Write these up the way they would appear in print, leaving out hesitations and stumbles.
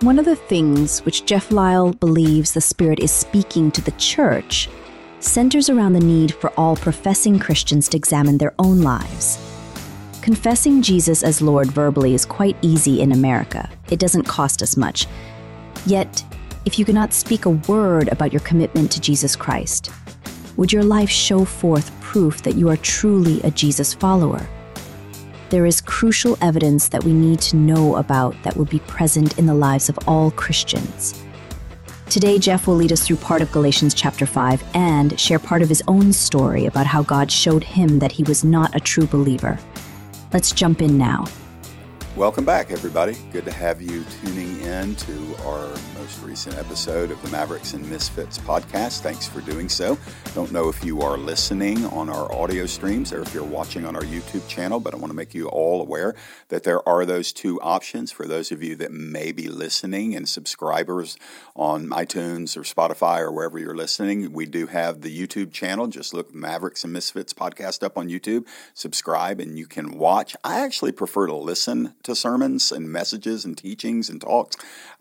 One of the things which Jeff Lyle believes the Spirit is speaking to the church centers around the need for all professing Christians to examine their own lives. Confessing Jesus as Lord verbally is quite easy in America. It doesn't cost us much. Yet, if you cannot speak a word about your commitment to Jesus Christ, would your life show forth proof that you are truly a Jesus follower? There is crucial evidence that we need to know about that will be present in the lives of all Christians. Today, Jeff will lead us through part of Galatians chapter 5 and share part of his own story about how God showed him that he was not a true believer. Let's jump in now. Welcome back, everybody. Good to have you tuning in to our most recent episode of the Mavericks and Misfits podcast. Thanks for doing so. Don't know if you are listening on our audio streams or if you're watching on our YouTube channel, but I want to make you all aware that there are those two options for those of you that may be listening and subscribers on iTunes or Spotify or wherever you're listening. We do have the YouTube channel. Just look Mavericks and Misfits podcast up on YouTube. Subscribe and you can watch. I actually prefer to listen to sermons and messages and teachings and talks,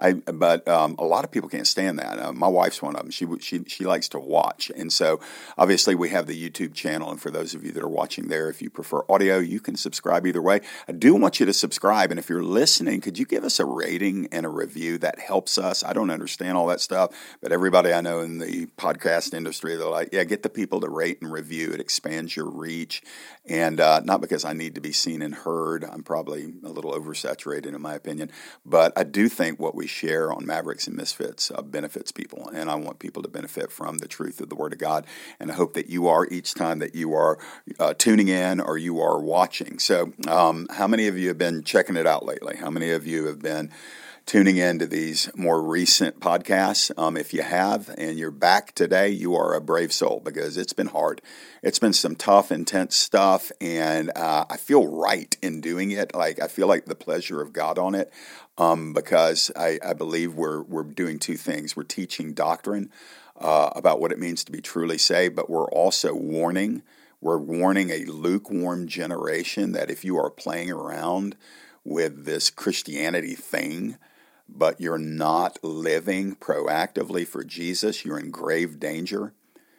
but a lot of people can't stand that. My wife's one of them. She likes to watch, and so obviously we have the YouTube channel. And for those of you that are watching there, if you prefer audio, you can subscribe either way. I do want you to subscribe, and if you're listening, could you give us a rating and a review? That helps us. I don't understand all that stuff, but everybody I know in the podcast industry, they're like, yeah, get the people to rate and review. It expands your reach, and not because I need to be seen and heard. I'm probably a little oversaturated in my opinion, but I do think what we share on Mavericks and Misfits benefits people, and I want people to benefit from the truth of the Word of God, and I hope that you are each time that you are tuning in or you are watching. So how many of you have been checking it out lately? How many of you have been tuning in to these more recent podcasts? If you have and you're back today, you are a brave soul because it's been hard. It's been some tough, intense stuff, and I feel right in doing it. Like I feel like the pleasure of God on it because I believe we're doing two things. We're teaching doctrine about what it means to be truly saved, but we're also warning. We're warning a lukewarm generation that if you are playing around with this Christianity thing, but you're not living proactively for Jesus, you're in grave danger.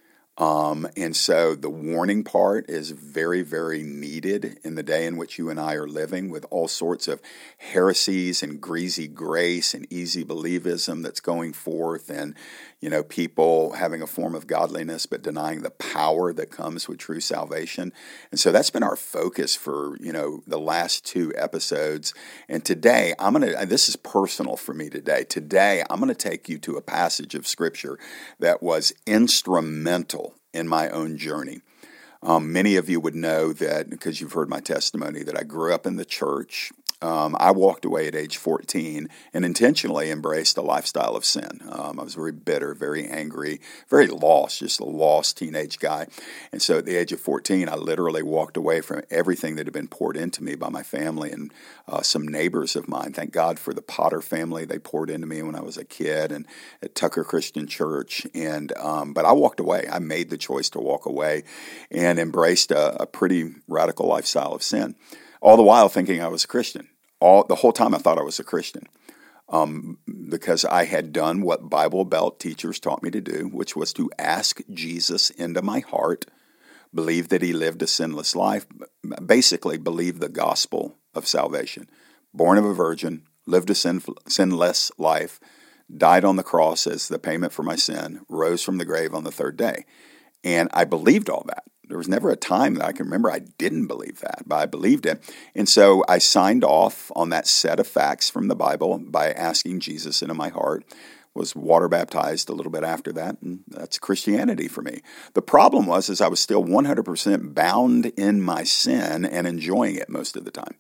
And so the warning part is very, very needed in the day in which you and I are living, with all sorts of heresies and greasy grace and easy believism that's going forth, and people having a form of godliness but denying the power that comes with true salvation. And so that's been our focus for the last two episodes. And today this is personal for me today. Today I'm going to take you to a passage of Scripture that was instrumental in my own journey. Many of you would know that, because you've heard my testimony, that I grew up in the church. I walked away at age 14 and intentionally embraced a lifestyle of sin. I was very bitter, very angry, very lost, just a lost teenage guy. And so at the age of 14, I literally walked away from everything that had been poured into me by my family and some neighbors of mine. Thank God for the Potter family. They poured into me when I was a kid and at Tucker Christian Church. And but I walked away. I made the choice to walk away and embraced a pretty radical lifestyle of sin, all the while thinking I was a Christian. The whole time I thought I was a Christian because I had done what Bible Belt teachers taught me to do, which was to ask Jesus into my heart, believe that he lived a sinless life, basically believe the gospel of salvation. Born of a virgin, lived a sinless life, died on the cross as the payment for my sin, rose from the grave on the third day. And I believed all that. There was never a time that I can remember I didn't believe that, but I believed it. And so I signed off on that set of facts from the Bible by asking Jesus into my heart, was water baptized a little bit after that, and that's Christianity for me. The problem was I was still 100% bound in my sin and enjoying it most of the time,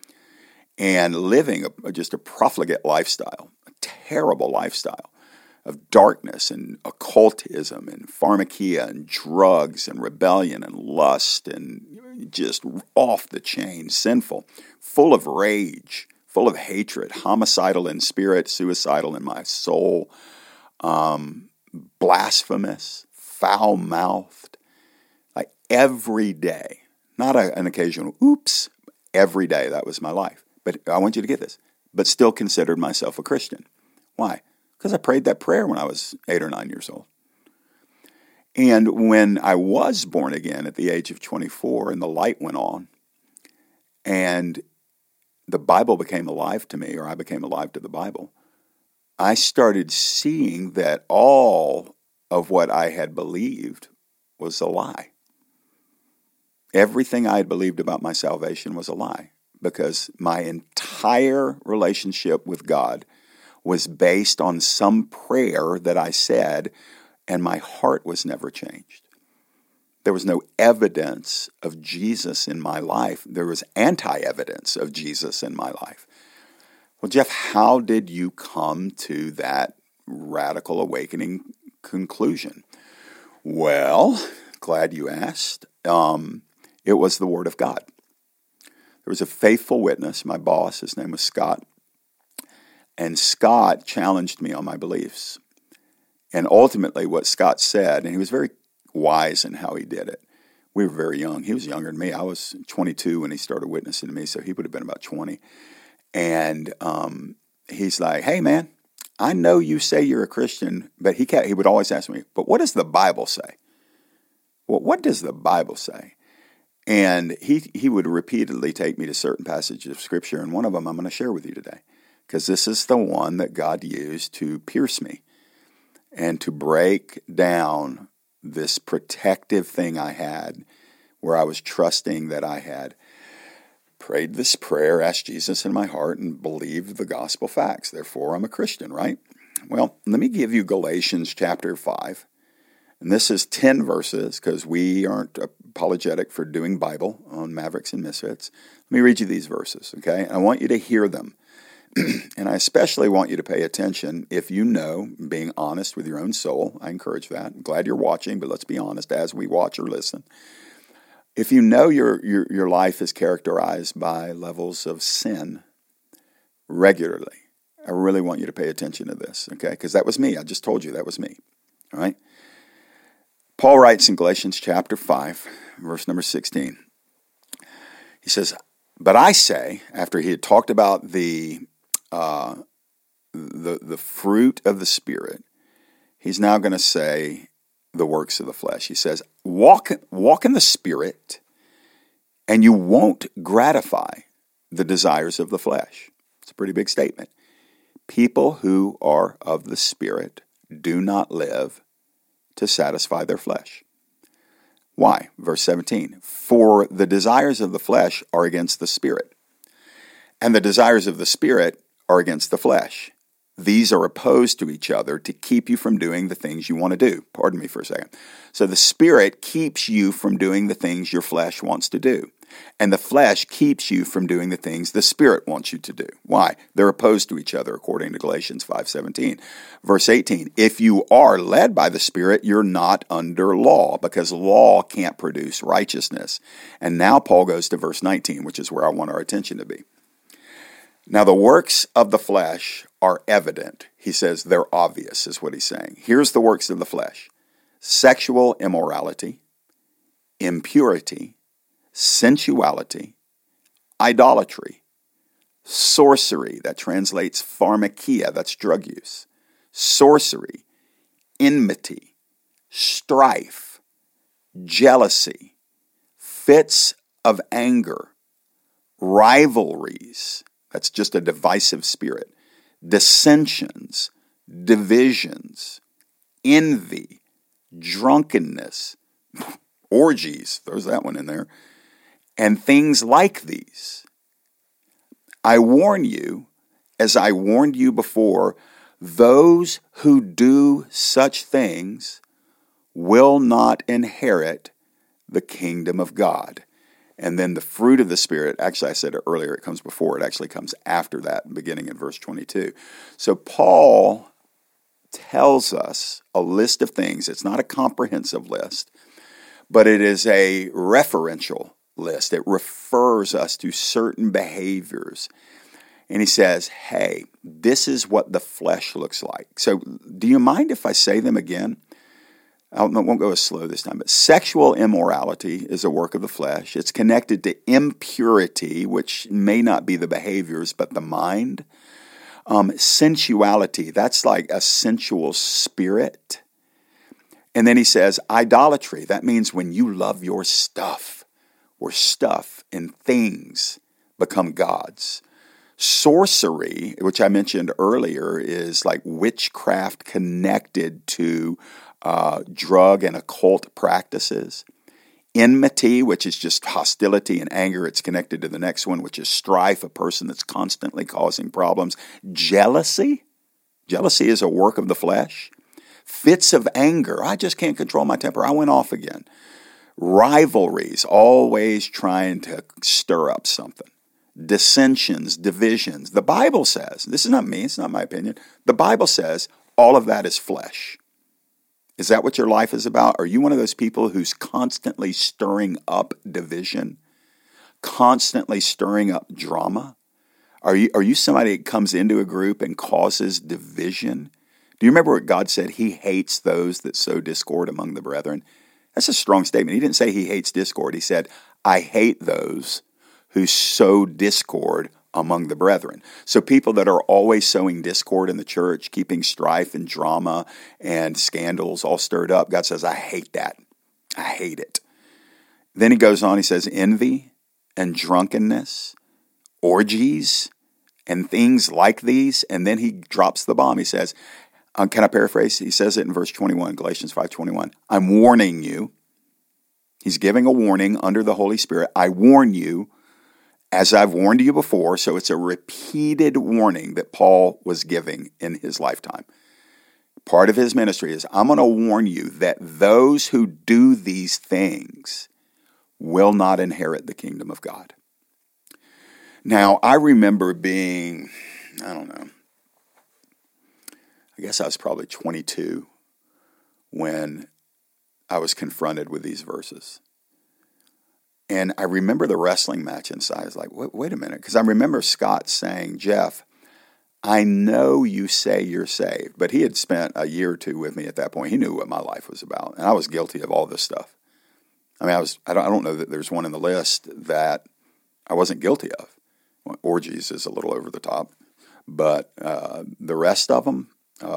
and living just a profligate lifestyle, a terrible lifestyle of darkness and occultism and pharmakia and drugs and rebellion and lust and just off the chain, sinful, full of rage, full of hatred, homicidal in spirit, suicidal in my soul, blasphemous, foul-mouthed, like every day, not an occasional oops, every day that was my life. But I want you to get this, but still considered myself a Christian. Why? Because I prayed that prayer when I was 8 or 9 years old. And when I was born again at the age of 24 and the light went on and the Bible became alive to me, or I became alive to the Bible, I started seeing that all of what I had believed was a lie. Everything I had believed about my salvation was a lie, because my entire relationship with God was based on some prayer that I said, and my heart was never changed. There was no evidence of Jesus in my life. There was anti-evidence of Jesus in my life. Well, Jeff, how did you come to that radical awakening conclusion? Well, glad you asked. It was the Word of God. There was a faithful witness, my boss, his name was Scott, and Scott challenged me on my beliefs. And ultimately what Scott said, and he was very wise in how he did it. We were very young. He was younger than me. I was 22 when he started witnessing to me, so he would have been about 20. And he's like, hey, man, I know you say you're a Christian, but he would always ask me, but what does the Bible say? Well, what does the Bible say? And he would repeatedly take me to certain passages of Scripture, and one of them I'm going to share with you today, because this is the one that God used to pierce me and to break down this protective thing I had, where I was trusting that I had prayed this prayer, asked Jesus in my heart, and believed the gospel facts. Therefore, I'm a Christian, right? Well, let me give you Galatians chapter 5. And this is 10 verses, because we aren't apologetic for doing Bible on Mavericks and Misfits. Let me read you these verses, okay? I want you to hear them. And I especially want you to pay attention if you know, being honest with your own soul. I encourage that. I'm glad you're watching, but let's be honest as we watch or listen. If you know your life is characterized by levels of sin regularly, I really want you to pay attention to this, okay? Because that was me. I just told you that was me, all right? Paul writes in Galatians chapter 5, verse number 16. He says, but I say, after he had talked about the fruit of the Spirit, he's now going to say the works of the flesh. He says, walk in the Spirit, and you won't gratify the desires of the flesh. It's a pretty big statement. People who are of the Spirit do not live to satisfy their flesh. Why? Verse 17, for the desires of the flesh are against the Spirit, and the desires of the Spirit are against the flesh. These are opposed to each other to keep you from doing the things you want to do. Pardon me for a second. So the Spirit keeps you from doing the things your flesh wants to do. And the flesh keeps you from doing the things the Spirit wants you to do. Why? They're opposed to each other, according to Galatians 5:17. Verse 18, if you are led by the Spirit, you're not under law, because law can't produce righteousness. And now Paul goes to verse 19, which is where I want our attention to be. Now the works of the flesh are evident. He says they're obvious, is what he's saying. Here's the works of the flesh: sexual immorality, impurity, sensuality, idolatry, sorcery, that translates pharmakia, that's drug use, sorcery, enmity, strife, jealousy, fits of anger, rivalries, that's just a divisive spirit, dissensions, divisions, envy, drunkenness, orgies, there's that one in there, and things like these. I warn you, as I warned you before, those who do such things will not inherit the kingdom of God. And then the fruit of the Spirit, actually I said it earlier, it comes before, it actually comes after that, beginning in verse 22. So Paul tells us a list of things. It's not a comprehensive list, but it is a referential list. It refers us to certain behaviors. And he says, hey, this is what the flesh looks like. So do you mind if I say them again? I won't go as slow this time, but sexual immorality is a work of the flesh. It's connected to impurity, which may not be the behaviors, but the mind. Sensuality, that's like a sensual spirit. And then he says idolatry. That means when you love your stuff, or stuff and things become gods. Sorcery, which I mentioned earlier, is like witchcraft connected to drug and occult practices. Enmity, which is just hostility and anger, it's connected to the next one, which is strife, a person that's constantly causing problems. Jealousy is a work of the flesh. Fits of anger, I just can't control my temper, I went off again. Rivalries, always trying to stir up something. Dissensions, divisions. The Bible says, this is not me, it's not my opinion, the Bible says all of that is flesh. Is that what your life is about? Are you one of those people who's constantly stirring up division? Constantly stirring up drama? Are you somebody that comes into a group and causes division? Do you remember what God said? He hates those that sow discord among the brethren. That's a strong statement. He didn't say he hates discord. He said, I hate those who sow discord among the brethren. So people that are always sowing discord in the church, keeping strife and drama and scandals all stirred up, God says, I hate that. I hate it. Then he goes on, he says, envy and drunkenness, orgies, and things like these. And then he drops the bomb. He says, can I paraphrase? He says it in verse 21, Galatians 5:21. I'm warning you. He's giving a warning under the Holy Spirit. I warn you, as I've warned you before. So it's a repeated warning that Paul was giving in his lifetime. Part of his ministry is, I'm going to warn you that those who do these things will not inherit the kingdom of God. Now, I remember being, I guess I was probably 22 when I was confronted with these verses. And I remember the wrestling match inside. I was like, wait a minute. Because I remember Scott saying, Jeff, I know you say you're saved. But he had spent a year or two with me at that point. He knew what my life was about. And I was guilty of all this stuff. I mean, I don't know that there's one in the list that I wasn't guilty of. Well, orgies is a little over the top. But the rest of them,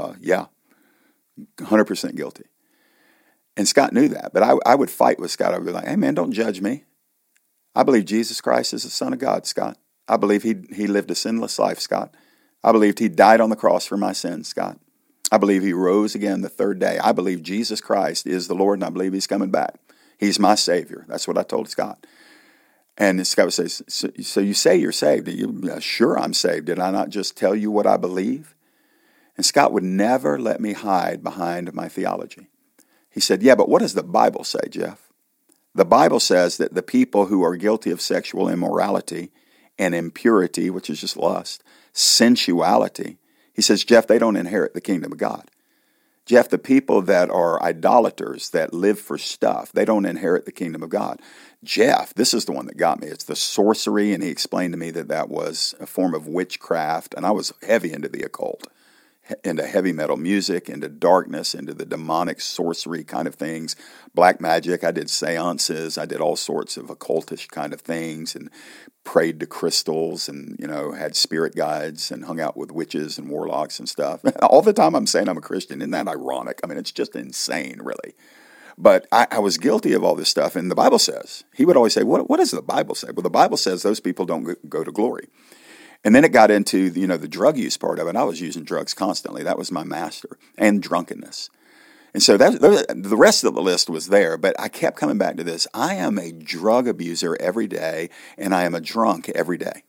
100% guilty. And Scott knew that. But I would fight with Scott. I would be like, hey, man, don't judge me. I believe Jesus Christ is the Son of God, Scott. I believe he lived a sinless life, Scott. I believed he died on the cross for my sins, Scott. I believe he rose again the third day. I believe Jesus Christ is the Lord, and I believe he's coming back. He's my Savior. That's what I told Scott. And Scott would say, so you say you're saved. Sure, I'm saved. Did I not just tell you what I believe? And Scott would never let me hide behind my theology. He said, yeah, but what does the Bible say, Jeff? The Bible says that the people who are guilty of sexual immorality and impurity, which is just lust, sensuality, he says, Jeff, they don't inherit the kingdom of God. Jeff, the people that are idolaters, that live for stuff, they don't inherit the kingdom of God. Jeff, this is the one that got me. It's the sorcery, and he explained to me that that was a form of witchcraft, and I was heavy into the occult, into heavy metal music, into darkness, into the demonic sorcery kind of things, black magic. I did seances. I did all sorts of occultish kind of things and prayed to crystals and, had spirit guides and hung out with witches and warlocks and stuff. All the time I'm saying I'm a Christian. Isn't that ironic? I mean, it's just insane, really. But I was guilty of all this stuff. And the Bible says, he would always say, what does the Bible say? Well, the Bible says those people don't go to glory. And then it got into, the drug use part of it. I was using drugs constantly. That was my master. And drunkenness. And so the rest of the list was there, but I kept coming back to this. I am a drug abuser every day, and I am a drunk every day.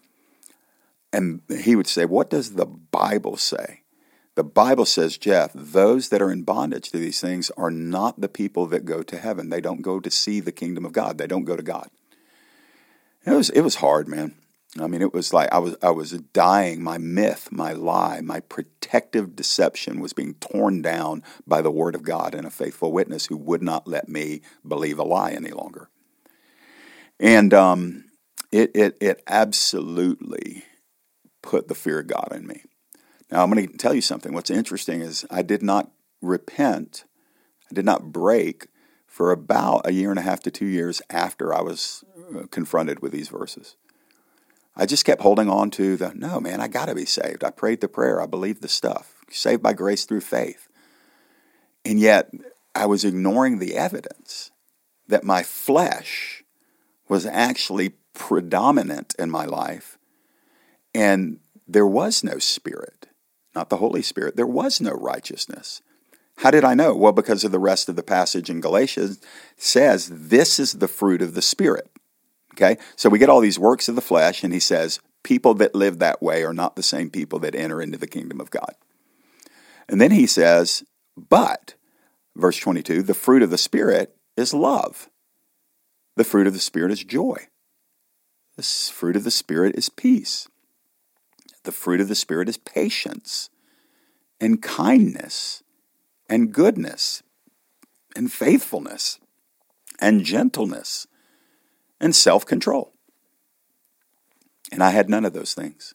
And he would say, what does the Bible say? The Bible says, Jeff, those that are in bondage to these things are not the people that go to heaven. They don't go to see the kingdom of God. They don't go to God. It was hard, man. I mean, it was like I was dying. My myth, my lie, my protective deception was being torn down by the Word of God and a faithful witness who would not let me believe a lie any longer. And it absolutely put the fear of God in me. Now, I'm going to tell you something. What's interesting is I did not repent. I did not break for about 1.5 to 2 years after I was confronted with these verses. I just kept holding on to no, man, I got to be saved. I prayed the prayer. I believed the stuff. Saved by grace through faith. And yet I was ignoring the evidence that my flesh was actually predominant in my life, and there was no Spirit, not the Holy Spirit. There was no righteousness. How did I know? Well, because of the rest of the passage in Galatians says this is the fruit of the Spirit. Okay? So we get all these works of the flesh, and he says people that live that way are not the same people that enter into the kingdom of God. And then he says, but, verse 22, the fruit of the Spirit is love. The fruit of the Spirit is joy. The fruit of the Spirit is peace. The fruit of the Spirit is patience and kindness and goodness and faithfulness and gentleness and self-control. And I had none of those things.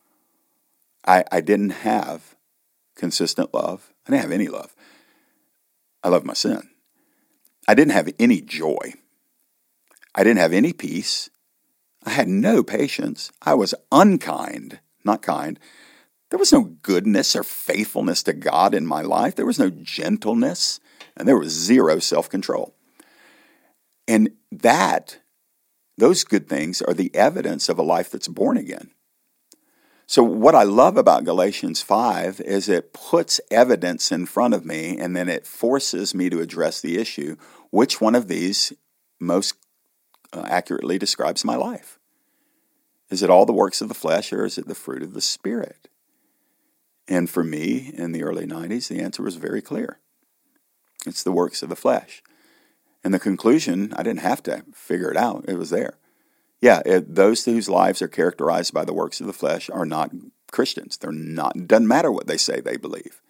I didn't have consistent love. I didn't have any love. I loved my sin. I didn't have any joy. I didn't have any peace. I had no patience. I was unkind, not kind. There was no goodness or faithfulness to God in my life. There was no gentleness, and there was zero self-control. And those good things are the evidence of a life that's born again. So what I love about Galatians 5 is it puts evidence in front of me, and then it forces me to address the issue, which one of these most accurately describes my life? Is it all the works of the flesh, or is it the fruit of the Spirit? And for me, in the early 90s, the answer was very clear. It's the works of the flesh. And the conclusion, I didn't have to figure it out. It was there. Yeah, those whose lives are characterized by the works of the flesh are not Christians. They're not. It doesn't matter what they say they believe.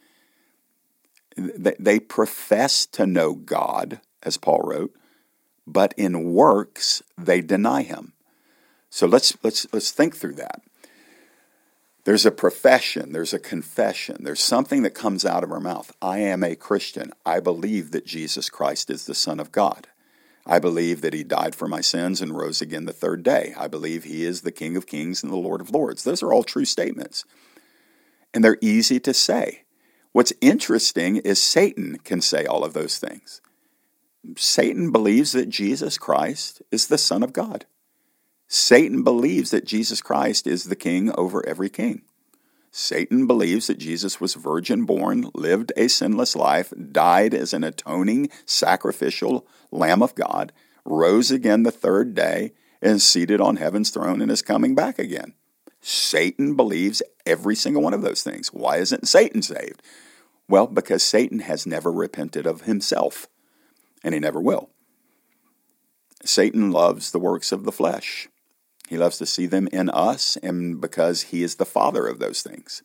They profess to know God, as Paul wrote, but in works they deny him. So let's think through that. There's a profession, there's a confession, there's something that comes out of our mouth. I am a Christian. I believe that Jesus Christ is the Son of God. I believe that he died for my sins and rose again the third day. I believe he is the King of Kings and the Lord of Lords. Those are all true statements. And they're easy to say. What's interesting is Satan can say all of those things. Satan believes that Jesus Christ is the Son of God. Satan believes that Jesus Christ is the king over every king. Satan believes that Jesus was virgin born, lived a sinless life, died as an atoning, sacrificial Lamb of God, rose again the third day, and is seated on heaven's throne and is coming back again. Satan believes every single one of those things. Why isn't Satan saved? Well, because Satan has never repented of himself, and he never will. Satan loves the works of the flesh. He loves to see them in us, and because he is the father of those things.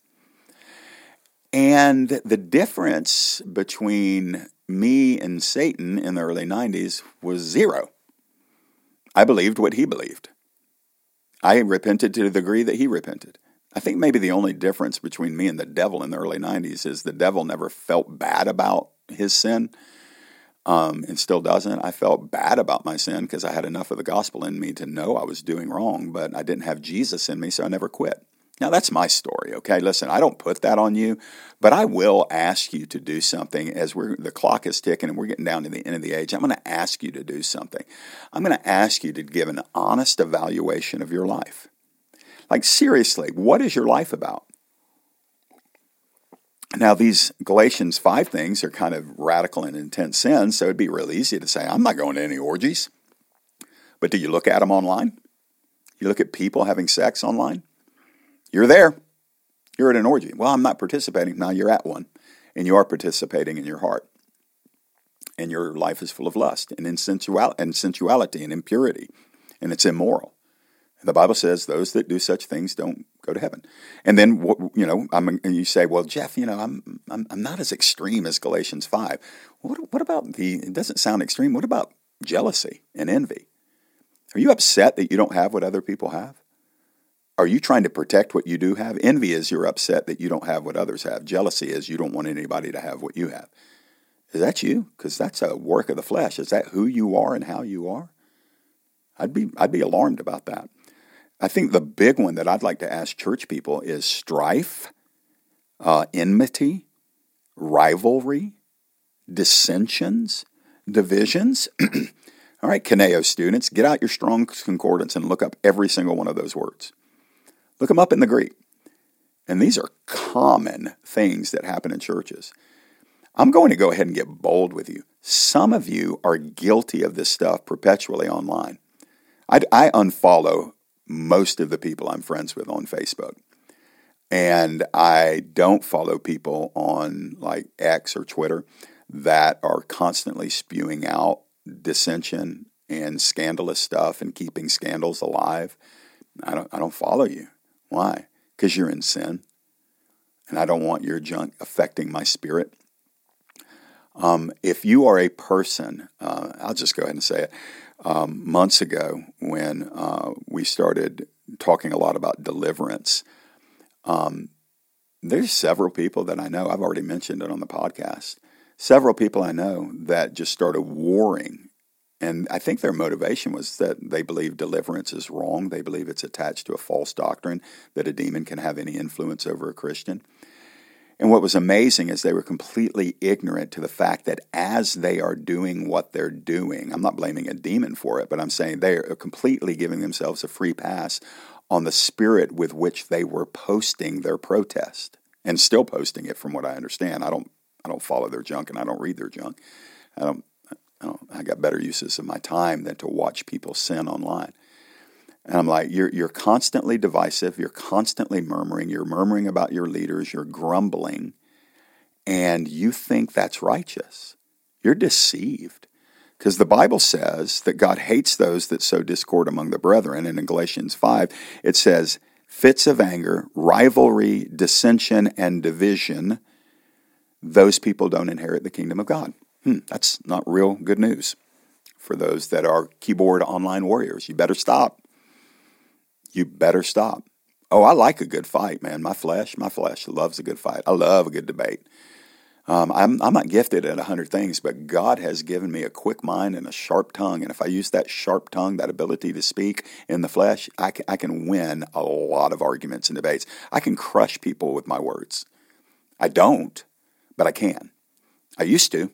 And the difference between me and Satan in the early 90s was zero. I believed what he believed. I repented to the degree that he repented. I think maybe the only difference between me and the devil in the early 90s is the devil never felt bad about his sin. And still doesn't. I felt bad about my sin because I had enough of the gospel in me to know I was doing wrong, but I didn't have Jesus in me, so I never quit. Now, that's my story, okay? Listen, I don't put that on you, but I will ask you to do something as the clock is ticking and we're getting down to the end of the age. I'm going to ask you to do something. I'm going to ask you to give an honest evaluation of your life. Like, seriously, what is your life about? Now, these Galatians 5 things are kind of radical and intense sins, so it'd be real easy to say, I'm not going to any orgies. But do you look at them online? You look at people having sex online? You're there. You're at an orgy. Well, I'm not participating. Now you're at one, and you are participating in your heart. And your life is full of lust and sensuality and impurity, and it's immoral. The Bible says those that do such things don't go to heaven. And then, and you say, well, Jeff, I'm not as extreme as Galatians 5. What about it doesn't sound extreme. What about jealousy and envy? Are you upset that you don't have what other people have? Are you trying to protect what you do have? Envy is you're upset that you don't have what others have. Jealousy is you don't want anybody to have what you have. Is that you? Because that's a work of the flesh. Is that who you are and how you are? I'd be alarmed about that. I think the big one that I'd like to ask church people is strife, enmity, rivalry, dissensions, divisions. All right, Kaneo students, get out your Strong's Concordance and look up every single one of those words. Look them up in the Greek. And these are common things that happen in churches. I'm going to go ahead and get bold with you. Some of you are guilty of this stuff perpetually online. I unfollow most of the people I'm friends with on Facebook. And I don't follow people on like X or Twitter that are constantly spewing out dissension and scandalous stuff and keeping scandals alive. I don't follow you. Why? Because you're in sin. And I don't want your junk affecting my spirit. If you are a person, I'll just go ahead and say it. Months ago, when we started talking a lot about deliverance, there's several people that I know, I've already mentioned it on the podcast, several people I know that just started warring. And I think their motivation was that they believe deliverance is wrong. They believe it's attached to a false doctrine that a demon can have any influence over a Christian. And what was amazing is they were completely ignorant to the fact that as they are doing what they're doing, I'm not blaming a demon for it, but I'm saying they are completely giving themselves a free pass on the spirit with which they were posting their protest, and still posting it from what I understand. I don't follow their junk and I don't read their junk. I got better uses of my time than to watch people sin online. And I'm like, you're constantly divisive, you're constantly murmuring, you're murmuring about your leaders, you're grumbling, and you think that's righteous. You're deceived. Because the Bible says that God hates those that sow discord among the brethren, and in Galatians 5, it says, fits of anger, rivalry, dissension, and division, those people don't inherit the kingdom of God. That's not real good news for those that are keyboard online warriors. You better stop. You better stop. Oh, I like a good fight, man. My flesh loves a good fight. I love a good debate. I'm not gifted at 100 things, but God has given me a quick mind and a sharp tongue. And if I use that sharp tongue, that ability to speak in the flesh, I can win a lot of arguments and debates. I can crush people with my words. I don't, but I can. I used to.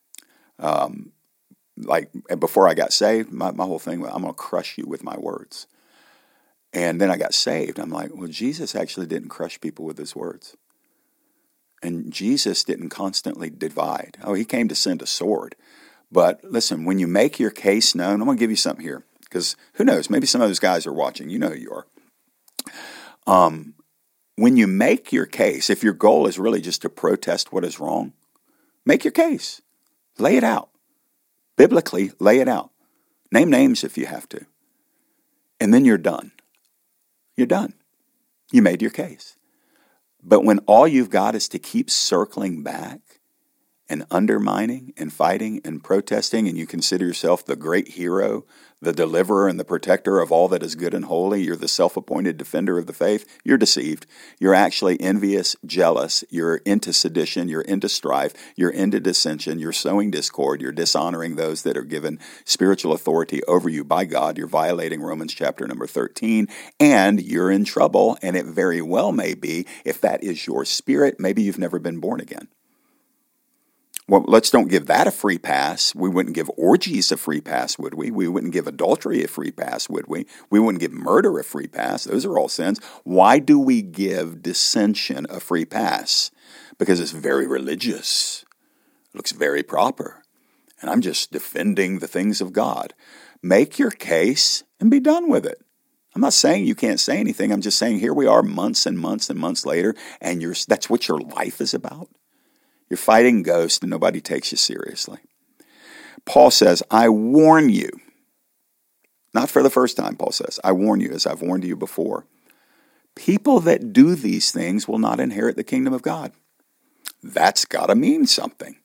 Like before I got saved, my whole thing was, I'm going to crush you with my words. And then I got saved. I'm like, well, Jesus actually didn't crush people with his words. And Jesus didn't constantly divide. Oh, he came to send a sword. But listen, when you make your case known, I'm going to give you something here. Because who knows, maybe some of those guys are watching. You know who you are. When you make your case, if your goal is really just to protest what is wrong, make your case. Lay it out. Biblically, lay it out. Name names if you have to. And then you're done. You're done. You made your case. But when all you've got is to keep circling back and undermining and fighting and protesting, and you consider yourself the great hero, the deliverer and the protector of all that is good and holy, you're the self-appointed defender of the faith, you're deceived. You're actually envious, jealous, you're into sedition, you're into strife, you're into dissension, you're sowing discord, you're dishonoring those that are given spiritual authority over you by God, you're violating Romans chapter number 13, and you're in trouble, and it very well may be, if that is your spirit, maybe you've never been born again. Well, let's don't give that a free pass. We wouldn't give orgies a free pass, would we? We wouldn't give adultery a free pass, would we? We wouldn't give murder a free pass. Those are all sins. Why do we give dissension a free pass? Because it's very religious. It looks very proper. And I'm just defending the things of God. Make your case and be done with it. I'm not saying you can't say anything. I'm just saying here we are months and months and months later, and that's what your life is about. You're fighting ghosts and nobody takes you seriously. Paul says, I warn you. Not for the first time, Paul says. I warn you, as I've warned you before. People that do these things will not inherit the kingdom of God. That's got to mean something.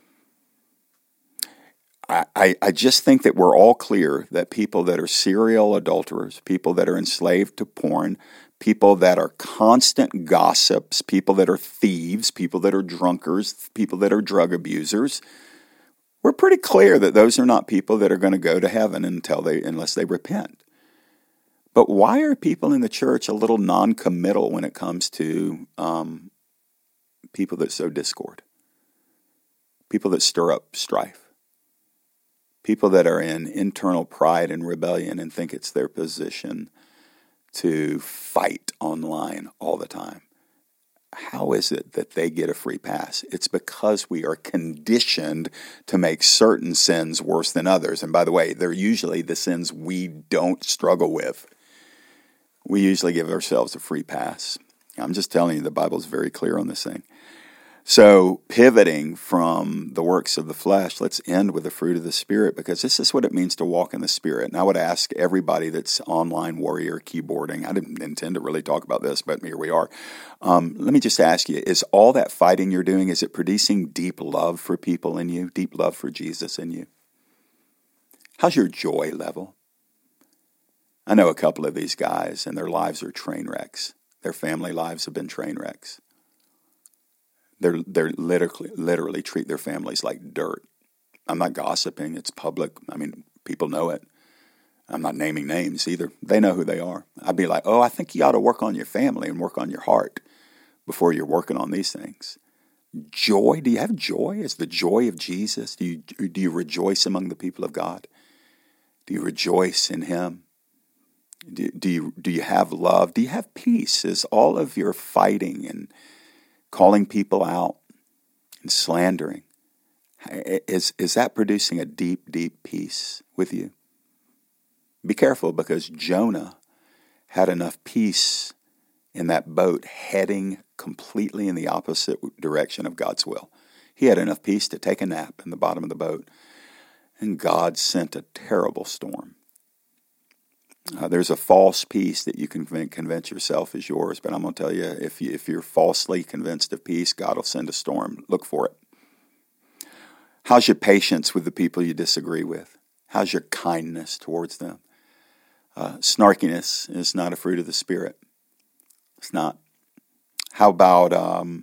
I just think that we're all clear that people that are serial adulterers, people that are enslaved to porn, people that are constant gossips, people that are thieves, people that are drunkards, people that are drug abusers, we're pretty clear that those are not people that are going to go to heaven unless they repent. But why are people in the church a little non-committal when it comes to people that sow discord? People that stir up strife? People that are in internal pride and rebellion and think it's their position to fight online all the time? How is it that they get a free pass? It's because we are conditioned to make certain sins worse than others. And by the way, they're usually the sins we don't struggle with. We usually give ourselves a free pass. I'm just telling you, the Bible's very clear on this thing. So pivoting from the works of the flesh, let's end with the fruit of the Spirit, because this is what it means to walk in the Spirit. And I would ask everybody that's online warrior keyboarding, I didn't intend to really talk about this, but here we are. Let me just ask you, is all that fighting you're doing, is it producing deep love for people in you, deep love for Jesus in you? How's your joy level? I know a couple of these guys, and their lives are train wrecks. Their family lives have been train wrecks. They're literally treat their families like dirt. I'm not gossiping. It's public. I mean, people know it. I'm not naming names either. They know who they are. I'd be like, I think you ought to work on your family and work on your heart before you're working on these things. Joy. Do you have joy? Is the joy of Jesus? Do you rejoice among the people of God? Do you rejoice in Him? Do you have love? Do you have peace? Is all of your fighting and calling people out and slandering, is that producing a deep, deep peace with you? Be careful, because Jonah had enough peace in that boat heading completely in the opposite direction of God's will. He had enough peace to take a nap in the bottom of the boat, and God sent a terrible storm. There's a false peace that you can convince yourself is yours, but I'm going to tell you, if you're falsely convinced of peace, God will send a storm. Look for it. How's your patience with the people you disagree with? How's your kindness towards them? Snarkiness is not a fruit of the Spirit. It's not. How about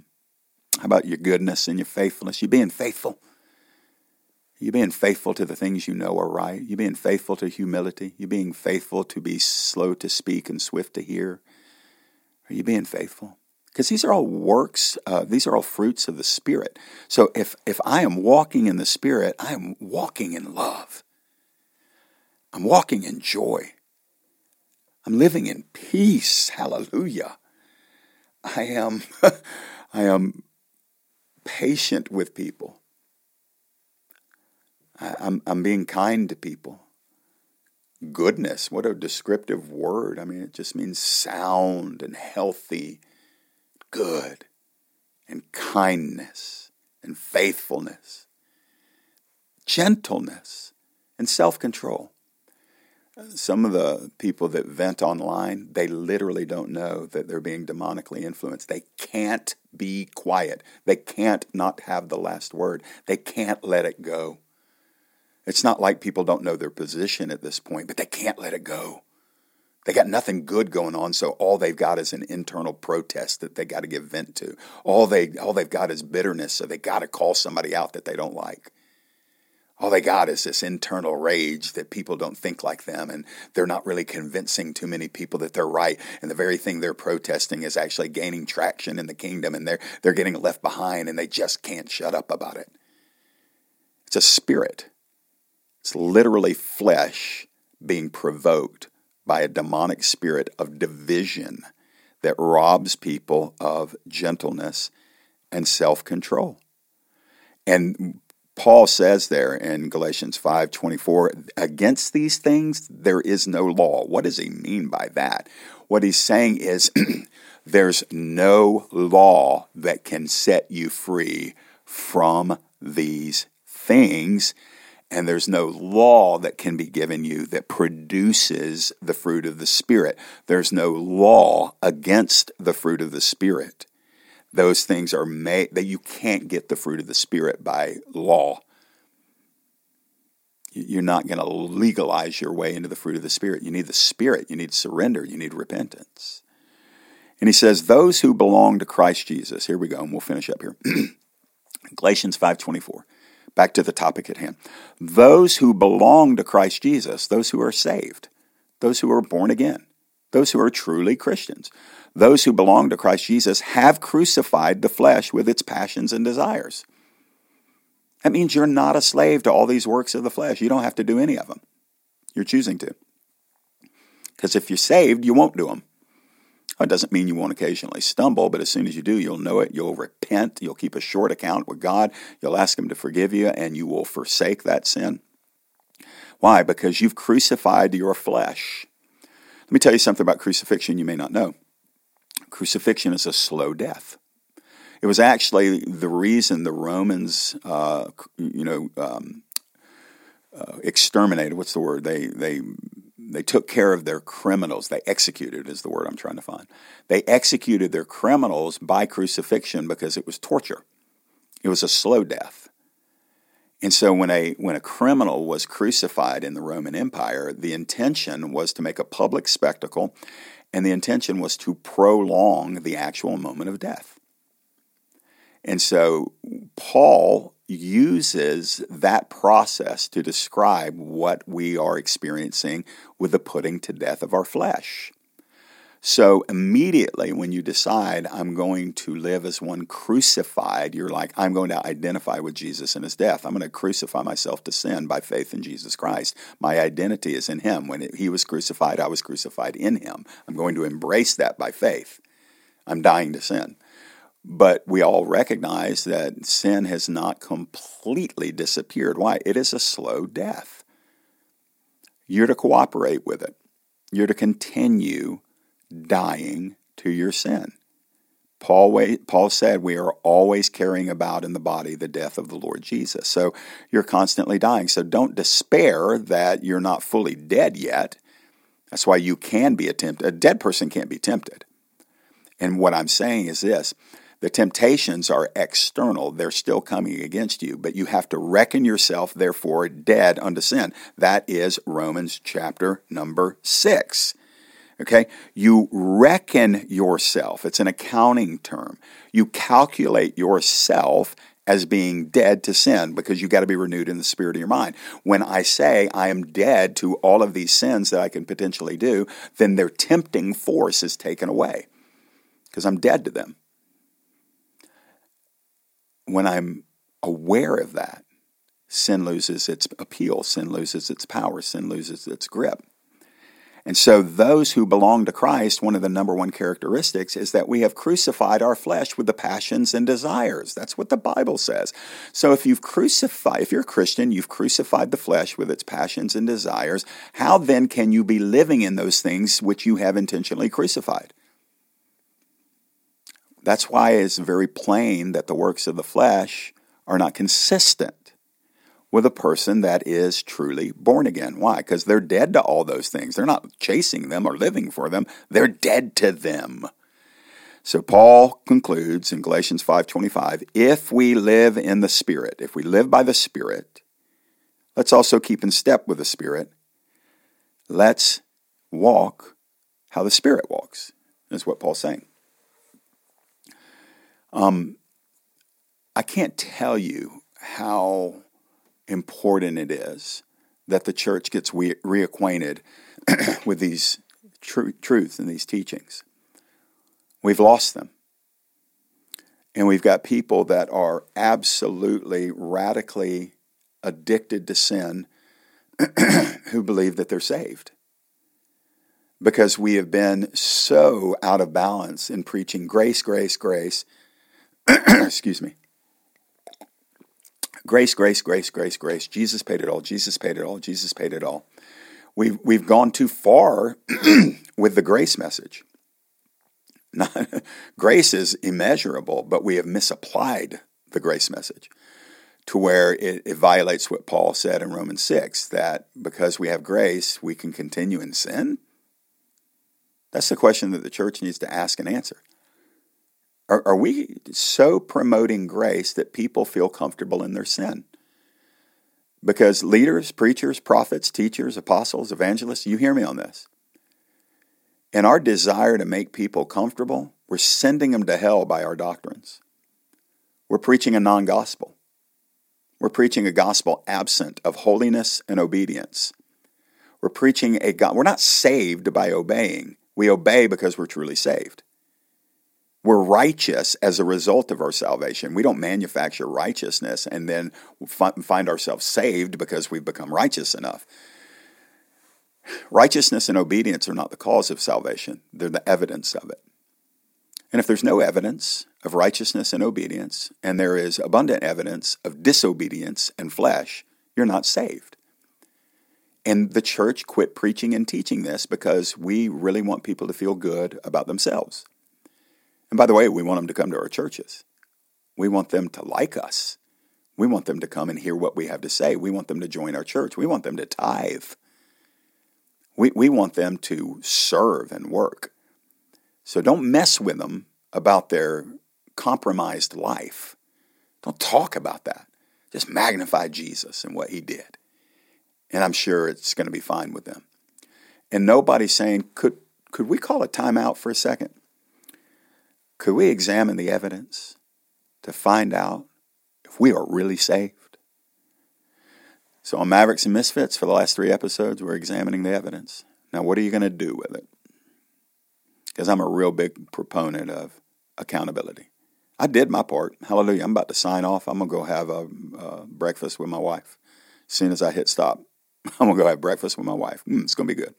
your goodness and your faithfulness? You being faithful. You being faithful to the things you know are right. You being faithful to humility. You being faithful to be slow to speak and swift to hear. Are you being faithful? Because these are all works. These are all fruits of the Spirit. So if I am walking in the Spirit, I am walking in love. I'm walking in joy. I'm living in peace. Hallelujah. I am patient with people. I'm being kind to people. Goodness, what a descriptive word. I mean, it just means sound and healthy, good, and kindness and faithfulness, gentleness, and self-control. Some of the people that vent online, they literally don't know that they're being demonically influenced. They can't be quiet. They can't not have the last word. They can't let it go. It's not like people don't know their position at this point, but they can't let it go. They got nothing good going on, so all they've got is an internal protest that they got to give vent to. All they've got is bitterness, so they got to call somebody out that they don't like. All they got is this internal rage that people don't think like them, and they're not really convincing too many people that they're right, and the very thing they're protesting is actually gaining traction in the kingdom, and they're getting left behind, and they just can't shut up about it. It's a spirit. It's literally flesh being provoked by a demonic spirit of division that robs people of gentleness and self-control. And Paul says there in Galatians 5:24, against these things there is no law. What does he mean by that? What he's saying is there's no law that can set you free from these things. And there's no law that can be given you that produces the fruit of the Spirit. There's no law against the fruit of the Spirit. Those things are made, that you can't get the fruit of the Spirit by law. You're not going to legalize your way into the fruit of the Spirit. You need the Spirit. You need surrender. You need repentance. And he says, those who belong to Christ Jesus. Here we go, and we'll finish up here. Galatians 5:24. Back to the topic at hand. Those who belong to Christ Jesus, those who are saved, those who are born again, Those who are truly Christians. Those who belong to Christ Jesus have crucified the flesh with its passions and desires. That means you're not a slave to all these works of the flesh. You don't have to do any of them. You're choosing to. Because if you're saved, you won't do them. It doesn't mean you won't occasionally stumble, but as soon as you do, you'll know it. You'll repent. You'll keep a short account with God. You'll ask Him to forgive you, and you will forsake that sin. Why? Because you've crucified your flesh. Let me tell you something about crucifixion you may not know. Crucifixion is a slow death. It was actually the reason the Romans, exterminated. What's the word? They took care of their criminals. They executed is the word I'm trying to find. They executed their criminals by crucifixion because it was torture. It was a slow death. And so when a criminal was crucified in the Roman Empire, the intention was to make a public spectacle, and the intention was to prolong the actual moment of death. And so Paul uses that process to describe what we are experiencing with the putting to death of our flesh. So immediately when you decide, I'm going to live as one crucified, you're like, I'm going to identify with Jesus in His death. I'm going to crucify myself to sin by faith in Jesus Christ. My identity is in Him. When He was crucified, I was crucified in Him. I'm going to embrace that by faith. I'm dying to sin. But we all recognize that sin has not completely disappeared. Why? It is a slow death. You're to cooperate with it. You're to continue dying to your sin. Paul said we are always carrying about in the body the death of the Lord Jesus. So you're constantly dying. So don't despair that you're not fully dead yet. That's why you can be tempted. A dead person can't be tempted. And what I'm saying is this. The temptations are external. They're still coming against you, but you have to reckon yourself, therefore, dead unto sin. That is Romans chapter number 6. Okay? You reckon yourself. It's an accounting term. You calculate yourself as being dead to sin because you got to be renewed in the spirit of your mind. When I say I am dead to all of these sins that I can potentially do, then their tempting force is taken away because I'm dead to them. When I'm aware of that, sin loses its appeal, sin loses its power, sin loses its grip. And so those who belong to Christ, one of the number one characteristics is that we have crucified our flesh with the passions and desires. That's what the Bible says. So if you're a Christian, you've crucified the flesh with its passions and desires, how then can you be living in those things which you have intentionally crucified? That's why it's very plain that the works of the flesh are not consistent with a person that is truly born again. Why? Because they're dead to all those things. They're not chasing them or living for them. They're dead to them. So Paul concludes in Galatians 5:25, if we live in the Spirit, if we live by the Spirit, let's also keep in step with the Spirit. Let's walk how the Spirit walks, is what Paul's saying. I can't tell you how important it is that the church gets reacquainted with these truths and these teachings. We've lost them. And we've got people that are absolutely radically addicted to sin who believe that they're saved. Because we have been so out of balance in preaching grace, grace, grace. Excuse me. Grace, grace, grace, grace, grace. Jesus paid it all. Jesus paid it all. Jesus paid it all. We've gone too far with the grace message. Grace is immeasurable, but we have misapplied the grace message to where it violates what Paul said in Romans 6, that because we have grace, we can continue in sin. That's the question that the church needs to ask and answer. Are we so promoting grace that people feel comfortable in their sin? Because leaders, preachers, prophets, teachers, apostles, evangelists, you hear me on this. In our desire to make people comfortable, we're sending them to hell by our doctrines. We're preaching a non-gospel. We're preaching a gospel absent of holiness and obedience. We're preaching we're not saved by obeying. We obey because we're truly saved. We're righteous as a result of our salvation. We don't manufacture righteousness and then find ourselves saved because we've become righteous enough. Righteousness and obedience are not the cause of salvation. They're the evidence of it. And if there's no evidence of righteousness and obedience, and there is abundant evidence of disobedience and flesh, you're not saved. And the church quit preaching and teaching this because we really want people to feel good about themselves. And by the way, we want them to come to our churches. We want them to like us. We want them to come and hear what we have to say. We want them to join our church. We want them to tithe. We want them to serve and work. So don't mess with them about their compromised life. Don't talk about that. Just magnify Jesus and what he did. And I'm sure it's going to be fine with them. And nobody's saying, could we call a timeout for a second? Could we examine the evidence to find out if we are really saved? So on Mavericks and Misfits, for the last 3 episodes, we're examining the evidence. Now, what are you going to do with it? Because I'm a real big proponent of accountability. I did my part. Hallelujah. I'm about to sign off. I'm going to go have a breakfast with my wife. As soon as I hit stop, I'm going to go have breakfast with my wife. It's going to be good.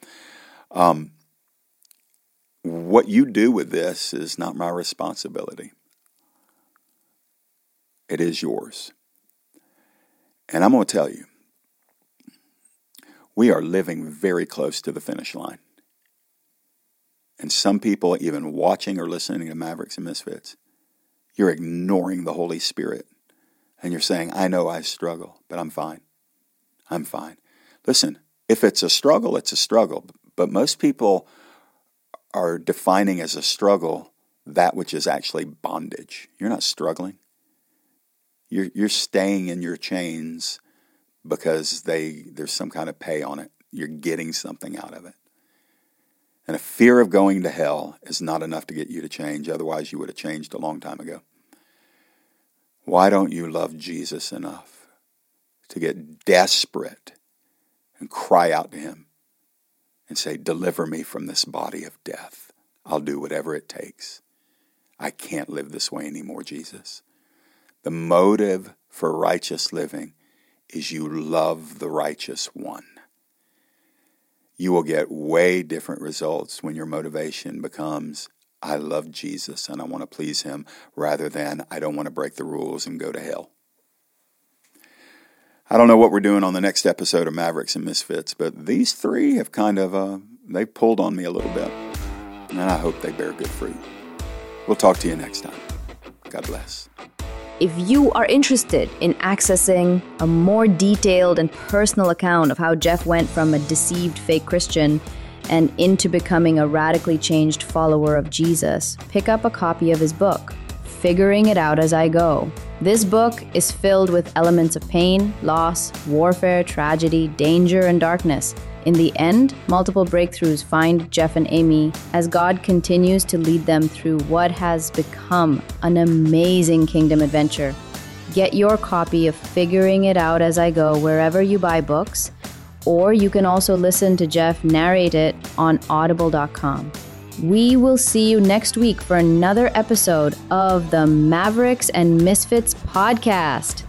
What you do with this is not my responsibility. It is yours. And I'm going to tell you, we are living very close to the finish line. And some people, even watching or listening to Mavericks and Misfits, you're ignoring the Holy Spirit. And you're saying, I know I struggle, but I'm fine. I'm fine. Listen, if it's a struggle, it's a struggle. But most people are defining as a struggle that which is actually bondage. You're not struggling. You're staying in your chains because there's some kind of pay on it. You're getting something out of it. And a fear of going to hell is not enough to get you to change. Otherwise, you would have changed a long time ago. Why don't you love Jesus enough to get desperate and cry out to him and say, deliver me from this body of death. I'll do whatever it takes. I can't live this way anymore, Jesus. The motive for righteous living is you love the righteous one. You will get way different results when your motivation becomes, I love Jesus and I want to please him, rather than I don't want to break the rules and go to hell. I don't know what we're doing on the next episode of Mavericks and Misfits, but these 3 have kind of, they've pulled on me a little bit, and I hope they bear good fruit. We'll talk to you next time. God bless. If you are interested in accessing a more detailed and personal account of how Jeff went from a deceived fake Christian and into becoming a radically changed follower of Jesus, pick up a copy of his book, Figuring It Out As I Go. This book is filled with elements of pain, loss, warfare, tragedy, danger, and darkness. In the end, multiple breakthroughs find Jeff and Amy as God continues to lead them through what has become an amazing kingdom adventure. Get your copy of Figuring It Out As I Go wherever you buy books, or you can also listen to Jeff narrate it on audible.com. We will see you next week for another episode of the Mavericks and Misfits podcast.